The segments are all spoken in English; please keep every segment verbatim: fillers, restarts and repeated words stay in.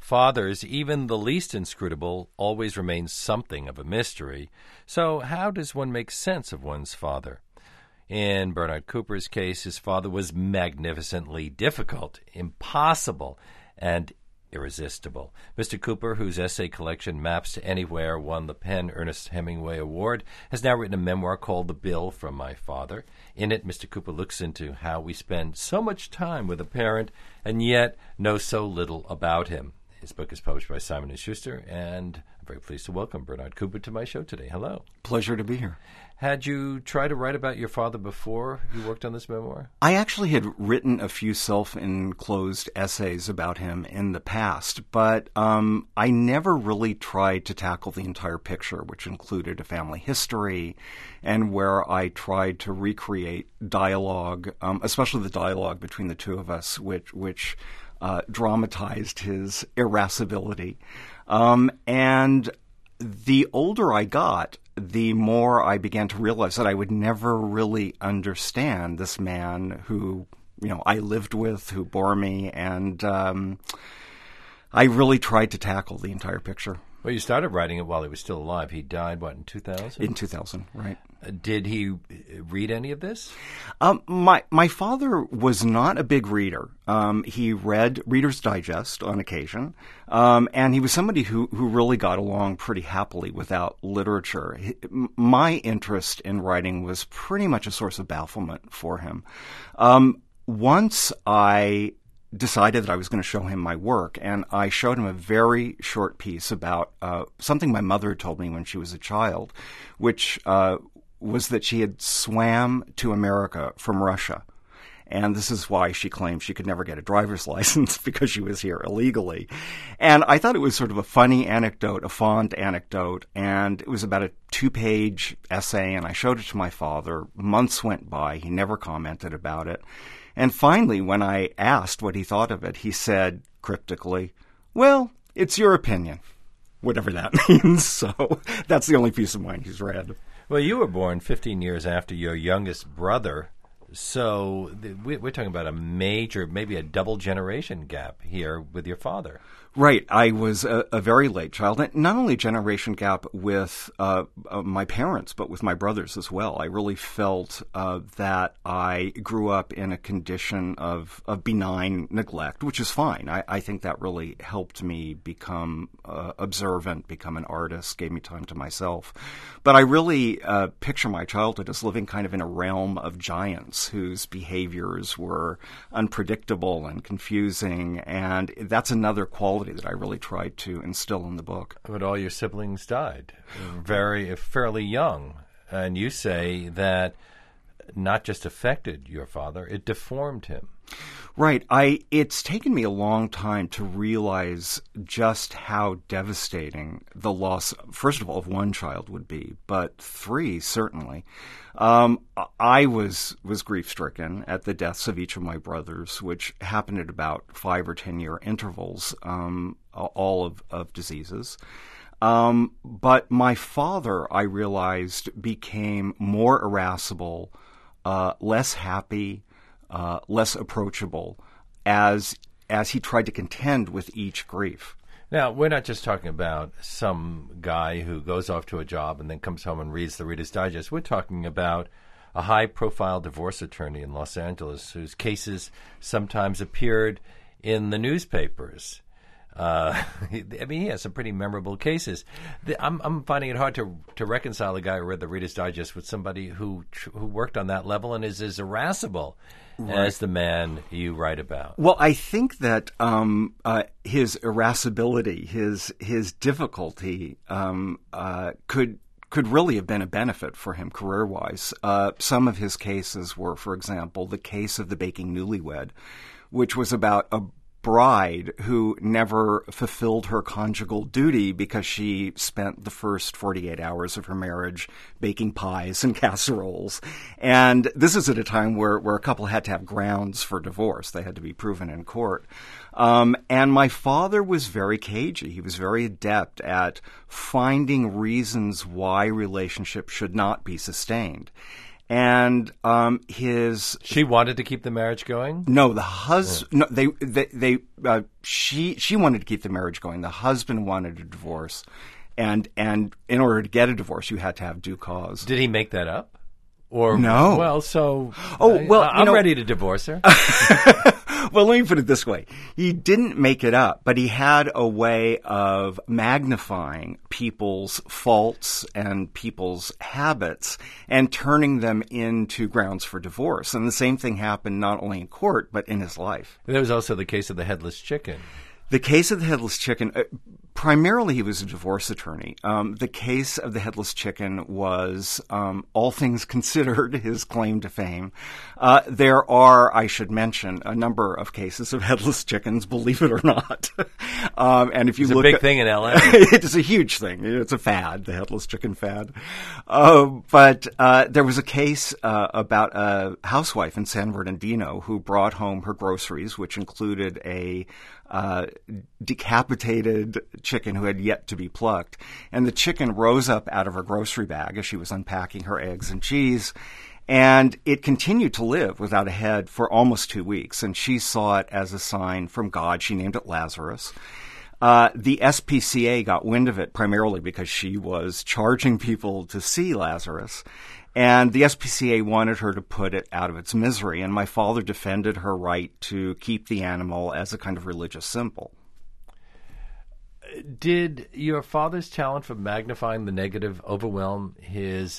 Fathers, even the least inscrutable, always remain something of a mystery. So how does one make sense of one's father? In Bernard Cooper's case, his father was magnificently difficult, impossible, and irresistible. Mister Cooper, whose essay collection Maps to Anywhere won the PEN Ernest Hemingway Award, has now written a memoir called The Bill from My Father. In it, Mister Cooper looks into how we spend so much time with a parent and yet know so little about him. His book is published by Simon and Schuster, and I'm very pleased to welcome Bernard Cooper to my show today. Hello. Pleasure to be here. Had you tried to write about your father before you worked on this memoir? I actually had written a few self-enclosed essays about him in the past, but um, I never really tried to tackle the entire picture, which included a family history and where I tried to recreate dialogue, um, especially the dialogue between the two of us, which, which uh, dramatized his irascibility. Um, and the older I got, the more I began to realize that I would never really understand this man who, you know, I lived with, who bore me, and um, I really tried to tackle the entire picture. Well, you started writing it while he was still alive. He died, what, in two thousand? In two thousand, right. Uh, did he read any of this? Um, my my father was not a big reader. Um, he read Reader's Digest on occasion, um, and he was somebody who, who really got along pretty happily without literature. He, my interest in writing was pretty much a source of bafflement for him. Um, once I decided that I was going to show him my work, and I showed him a very short piece about uh, something my mother told me when she was a child, which uh, was that she had swam to America from Russia. And this is why she claimed she could never get a driver's license, because she was here illegally. And I thought it was sort of a funny anecdote, a fond anecdote, and it was about a two-page essay, and I showed it to my father. Months went by. He never commented about it. And finally, when I asked what he thought of it, he said cryptically, "Well, it's your opinion," whatever that means. So that's the only piece of mine he's read. Well, you were born fifteen years after your youngest brother, so we're talking about a major, maybe a double generation gap here with your father. Right. I was a, a very late child. Not only a generation gap with uh, uh, my parents, but with my brothers as well. I really felt uh, that I grew up in a condition of, of benign neglect, which is fine. I, I think that really helped me become uh, observant, become an artist, gave me time to myself. But I really uh, picture my childhood as living kind of in a realm of giants whose behaviors were unpredictable and confusing, and that's another quality that I really tried to instill in the book. But all your siblings died very fairly young, and you say that not just affected your father, it deformed him. Right. I. It's taken me a long time to realize just how devastating the loss, first of all, of one child would be, but three, certainly. Um, I was was grief-stricken at the deaths of each of my brothers, which happened at about five or ten-year intervals, um, all of, of diseases. Um, but my father, I realized, became more irascible, uh, less happy, Uh, less approachable as as he tried to contend with each grief. Now, we're not just talking about some guy who goes off to a job and then comes home and reads the Reader's Digest. We're talking about a high-profile divorce attorney in Los Angeles whose cases sometimes appeared in the newspapers. Uh, I mean, he has some pretty memorable cases. The, I'm, I'm finding it hard to to reconcile a guy who read the Reader's Digest with somebody who who worked on that level and is as irascible right. as the man you write about. Well, I think that um, uh, his irascibility, his his difficulty, um, uh, could could really have been a benefit for him career-wise. Uh, some of his cases were, for example, the case of the baking newlywed, which was about a bride who never fulfilled her conjugal duty because she spent the first forty-eight hours of her marriage baking pies and casseroles. And this is at a time where, where a couple had to have grounds for divorce. They had to be proven in court. Um, and my father was very cagey. He was very adept at finding reasons why relationships should not be sustained. And um, his She wanted to keep the marriage going? no, the hus no they they, they uh, she she wanted to keep the marriage going. The husband wanted a divorce, and and in order to get a divorce, you had to have due cause. Did he make that up? Or No. Well, so Oh, well, I, you I'm know- ready to divorce her. Well, let me put it this way. He didn't make it up, but he had a way of magnifying people's faults and people's habits and turning them into grounds for divorce. And the same thing happened not only in court, but in his life. There was also the case of the headless chicken. The case of the headless chicken, uh, primarily he was a divorce attorney. Um, the case of the headless chicken was, um, all things considered, his claim to fame. Uh, there are, I should mention, a number of cases of headless chickens, believe it or not. um, and if you It's a look big at, thing in L A. it's a huge thing. It's a fad, the headless chicken fad. Uh, but uh, there was a case uh, about a housewife in San Bernardino who brought home her groceries, which included a uh, decapitated chicken who had yet to be plucked. And the chicken rose up out of her grocery bag as she was unpacking her eggs and cheese. And it continued to live without a head for almost two weeks. And she saw it as a sign from God. She named it Lazarus. Uh, the S P C A got wind of it primarily because she was charging people to see Lazarus. And the S P C A wanted her to put it out of its misery. And my father defended her right to keep the animal as a kind of religious symbol. Did your father's talent for magnifying the negative overwhelm his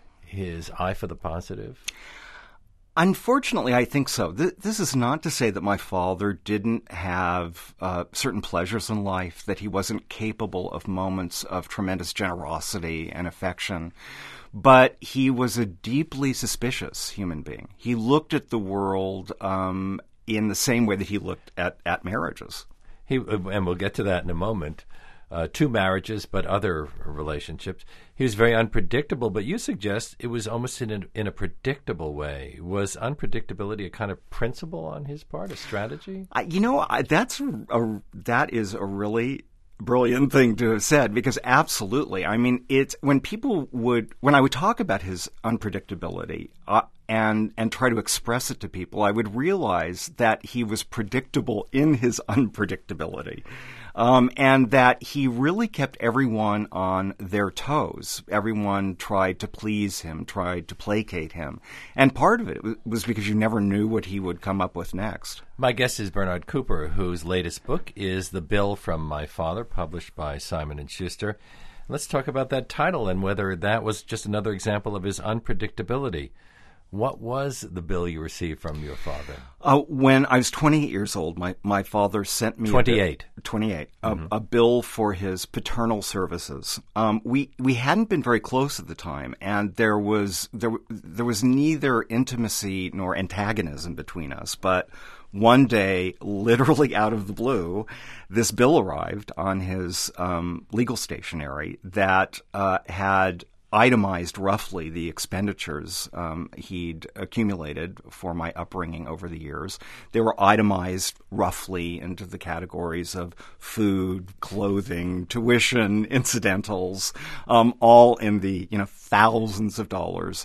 his eye for the positive? Unfortunately, I think so. Th- this is not to say that my father didn't have uh, certain pleasures in life, that he wasn't capable of moments of tremendous generosity and affection. But he was a deeply suspicious human being. He looked at the world um, in the same way that he looked at, at marriages. He and we'll get to that in a moment. Uh, two marriages, but other relationships. He was very unpredictable, but you suggest it was almost in a, in a predictable way. Was unpredictability a kind of principle on his part, a strategy? I, you know, I, that's a, a, that is a really brilliant thing to have said, because absolutely. I mean, it's when people would, when I would talk about his unpredictability uh, and and try to express it to people, I would realize that he was predictable in his unpredictability. Um, and that he really kept everyone on their toes. Everyone tried to please him, tried to placate him. And part of it was because you never knew what he would come up with next. My guest is Bernard Cooper, whose latest book is The Bill from My Father, published by Simon and Schuster. Let's talk about that title and whether that was just another example of his unpredictability. What was the bill you received from your father? Uh, when I was twenty-eight years old, my, my father sent me twenty-eight. A bill, twenty-eight, Mm-hmm. a, a bill for his paternal services. Um, we we hadn't been very close at the time, and there was there there was neither intimacy nor antagonism between us. But one day, literally out of the blue, this bill arrived on his um, legal stationery that uh, had itemized roughly the expenditures um, he'd accumulated for my upbringing over the years. They were itemized roughly into the categories of food, clothing, tuition, incidentals, um, all in the you know thousands of dollars.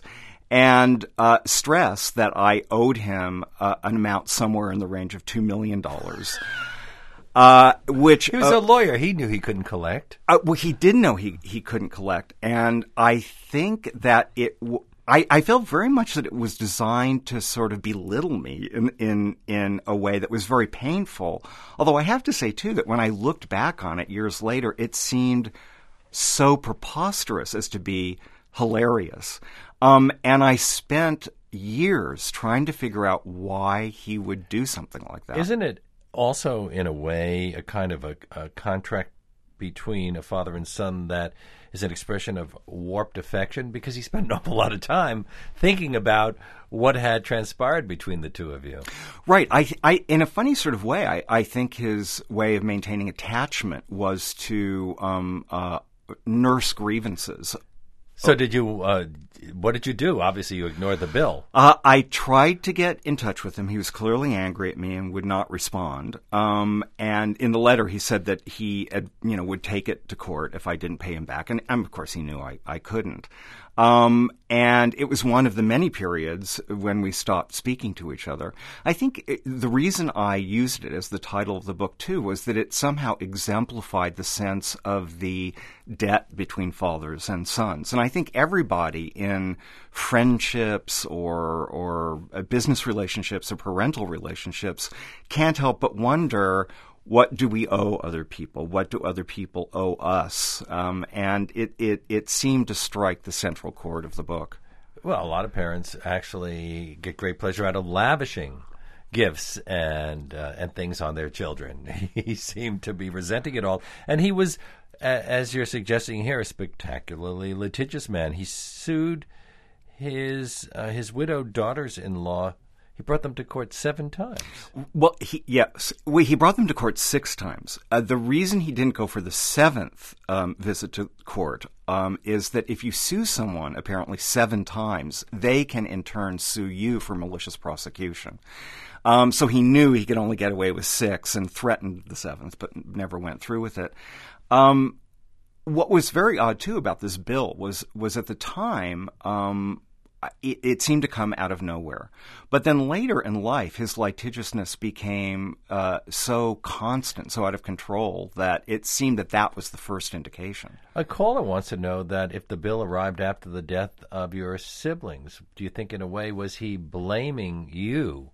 And uh, stress that I owed him uh, an amount somewhere in the range of two million dollars. Uh, which He was uh, a lawyer. He knew he couldn't collect. Uh, well, he did know he, he couldn't collect, and I think that it. W- I, I felt very much that it was designed to sort of belittle me in, in in a way that was very painful. Although I have to say too that when I looked back on it years later, it seemed so preposterous as to be hilarious. Um, and I spent years trying to figure out why he would do something like that. Isn't it also, in a way, a kind of a, a contract between a father and son that is an expression of warped affection? Because he spent an awful lot of time thinking about what had transpired between the two of you. Right. I, I, in a funny sort of way, I, I think his way of maintaining attachment was to um, uh, nurse grievances. So did you, uh, what did you do? Obviously, you ignored the bill. Uh, I tried to get in touch with him. He was clearly angry at me and would not respond. Um, and in the letter, he said that he, had, you know, would take it to court if I didn't pay him back. And, and of course, he knew I, I couldn't. Um, and it was one of the many periods when we stopped speaking to each other. I think it, the reason I used it as the title of the book, too, was that it somehow exemplified the sense of the debt between fathers and sons. And I think everybody in friendships or, or business relationships or parental relationships can't help but wonder, what do we owe other people? What do other people owe us? Um, and it, it, it seemed to strike the central chord of the book. Well, a lot of parents actually get great pleasure out of lavishing gifts and uh, and things on their children. He seemed to be resenting it all. And he was, as you're suggesting here, a spectacularly litigious man. He sued his uh, his widowed daughters-in-law. He brought them to court seven times. Well, he, yes. Well, he brought them to court six times. Uh, the reason he didn't go for the seventh um, visit to court um, is that if you sue someone apparently seven times, they can in turn sue you for malicious prosecution. Um, so he knew he could only get away with six and threatened the seventh, but never went through with it. Um, what was very odd, too, about this bill was, was at the time um, – It, it seemed to come out of nowhere. But then later in life, his litigiousness became uh, so constant, so out of control, that it seemed that that was the first indication. A caller wants to know that if the bill arrived after the death of your siblings, do you think in a way was he blaming you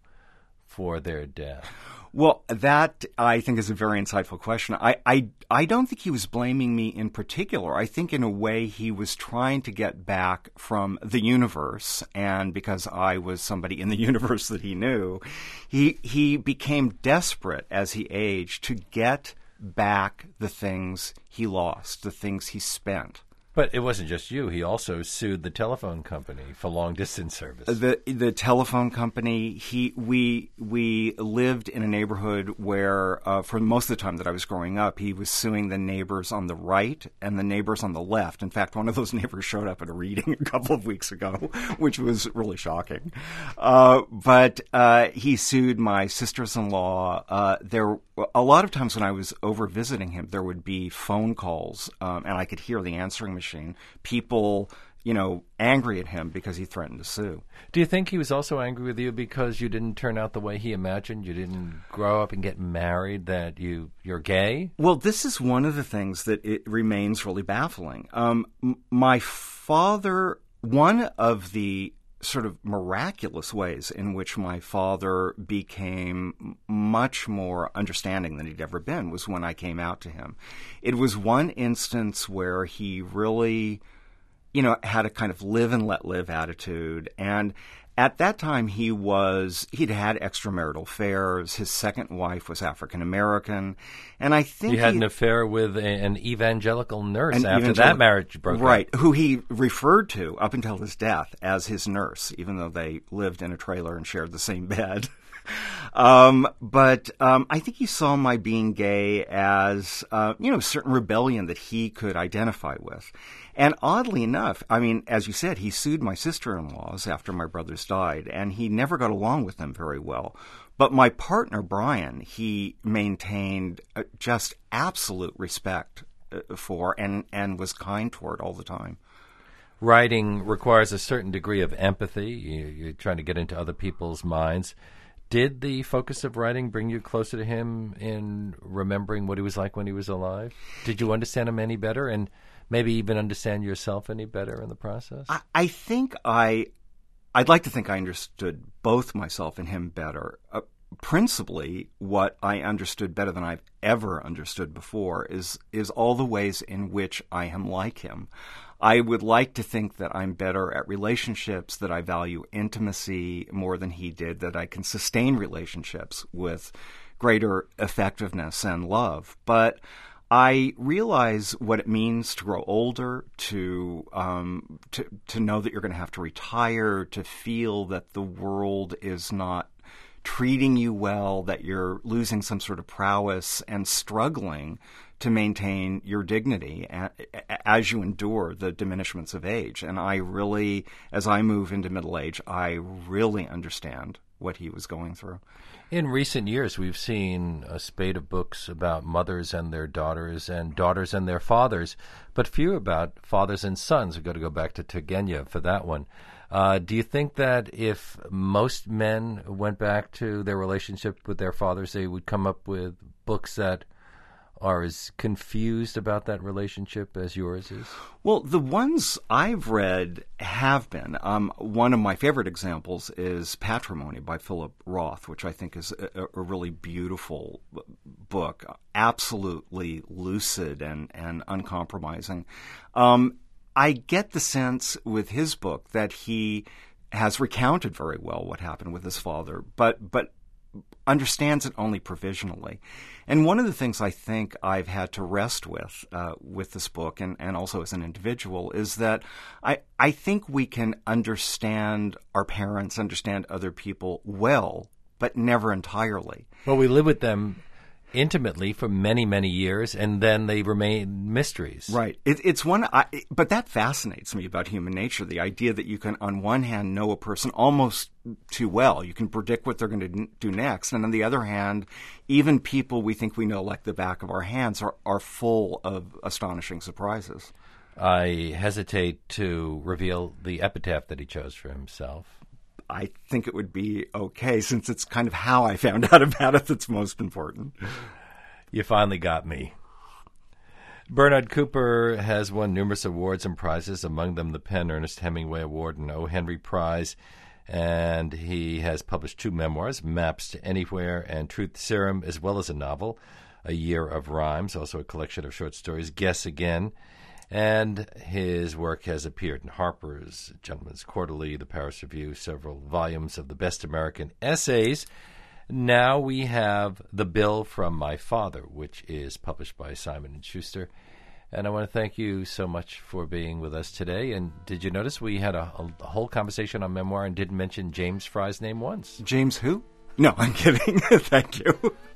for their death? Well, that, I think, is a very insightful question. I, I, I don't think he was blaming me in particular. I think, in a way, he was trying to get back from the universe, and because I was somebody in the universe that he knew, he, he became desperate as he aged to get back the things he lost, the things he spent. But it wasn't just you. He also sued the telephone company for long-distance service. The the telephone company, he we we lived in a neighborhood where, uh, for most of the time that I was growing up, he was suing the neighbors on the right and the neighbors on the left. In fact, one of those neighbors showed up at a reading a couple of weeks ago, which was really shocking. Uh, but uh, he sued my sisters-in-law. Uh, there a lot of times when I was over visiting him, there would be phone calls, um, and I could hear the answering machine. People, you know, angry at him because he threatened to sue. Do you think he was also angry with you because you didn't turn out the way he imagined? You didn't grow up and get married, that you, you're gay? Well, this is one of the things that it remains really baffling. Um, m- my father, one of the sort of miraculous ways in which my father became much more understanding than he'd ever been was when I came out to him. It was one instance where he really, you know, had a kind of live and let live attitude. And at that time, he was, he'd had extramarital affairs. His second wife was African American. And I think he had he, an affair with a, an evangelical nurse an after evangel- that marriage broke right, up. who he referred to up until his death as his nurse, even though they lived in a trailer and shared the same bed. Um, but um, I think he saw my being gay as, uh, you know, a certain rebellion that he could identify with. And oddly enough, I mean, as you said, he sued my sister-in-laws after my brothers died, and he never got along with them very well. But my partner, Brian, he maintained uh, just absolute respect uh, for and, and was kind toward all the time. Writing requires a certain degree of empathy. You, you're trying to get into other people's minds. Did the focus of writing bring you closer to him in remembering what he was like when he was alive? Did you understand him any better, and maybe even understand yourself any better in the process? I, I think I, I'd like to think I understood both myself and him better. Uh, principally, what I understood better than I've ever understood before is is all the ways in which I am like him. I would like to think that I'm better at relationships, that I value intimacy more than he did, that I can sustain relationships with greater effectiveness and love. But I realize what it means to grow older, to um, to to know that you're going to have to retire, to feel that the world is not treating you well, that you're losing some sort of prowess and struggling to maintain your dignity as you endure the diminishments of age. And I really, as I move into middle age, I really understand what he was going through. In recent years, we've seen a spate of books about mothers and their daughters and daughters and their fathers, but few about fathers and sons. We've got to go back to Turgenev for that one. Uh, do you think that if most men went back to their relationship with their fathers, they would come up with books that are as confused about that relationship as yours is? Well, the ones I've read have been. Um, one of my favorite examples is Patrimony by Philip Roth, which I think is a, a really beautiful book, absolutely lucid and, and uncompromising. Um, I get the sense with his book that he has recounted very well what happened with his father, but but understands it only provisionally. And one of the things I think I've had to rest with uh, with this book and, and also as an individual is that I, I think we can understand our parents, understand other people well, but never entirely. Well, we live with them intimately for many, many years, and then they remain mysteries. Right. It, it's one, I, but that fascinates me about human nature, the idea that you can, on one hand, know a person almost too well. You can predict what they're going to do next. And on the other hand, even people we think we know like the back of our hands are, are full of astonishing surprises. I hesitate to reveal the epitaph that he chose for himself. I think it would be okay, since it's kind of how I found out about it that's most important. You finally got me. Bernard Cooper has won numerous awards and prizes, among them the Penn Ernest Hemingway Award and O. Henry Prize, and he has published two memoirs, Maps to Anywhere and Truth Serum, as well as a novel, A Year of Rhymes, also a collection of short stories, Guess Again. And his work has appeared in Harper's, Gentleman's Quarterly, the Paris Review, several volumes of the Best American Essays. Now we have The Bill from My Father, which is published by Simon and Schuster. And I want to thank you so much for being with us today. And did you notice we had a, a whole conversation on memoir and didn't mention James Fry's name once? James who? No, I'm kidding. Thank you.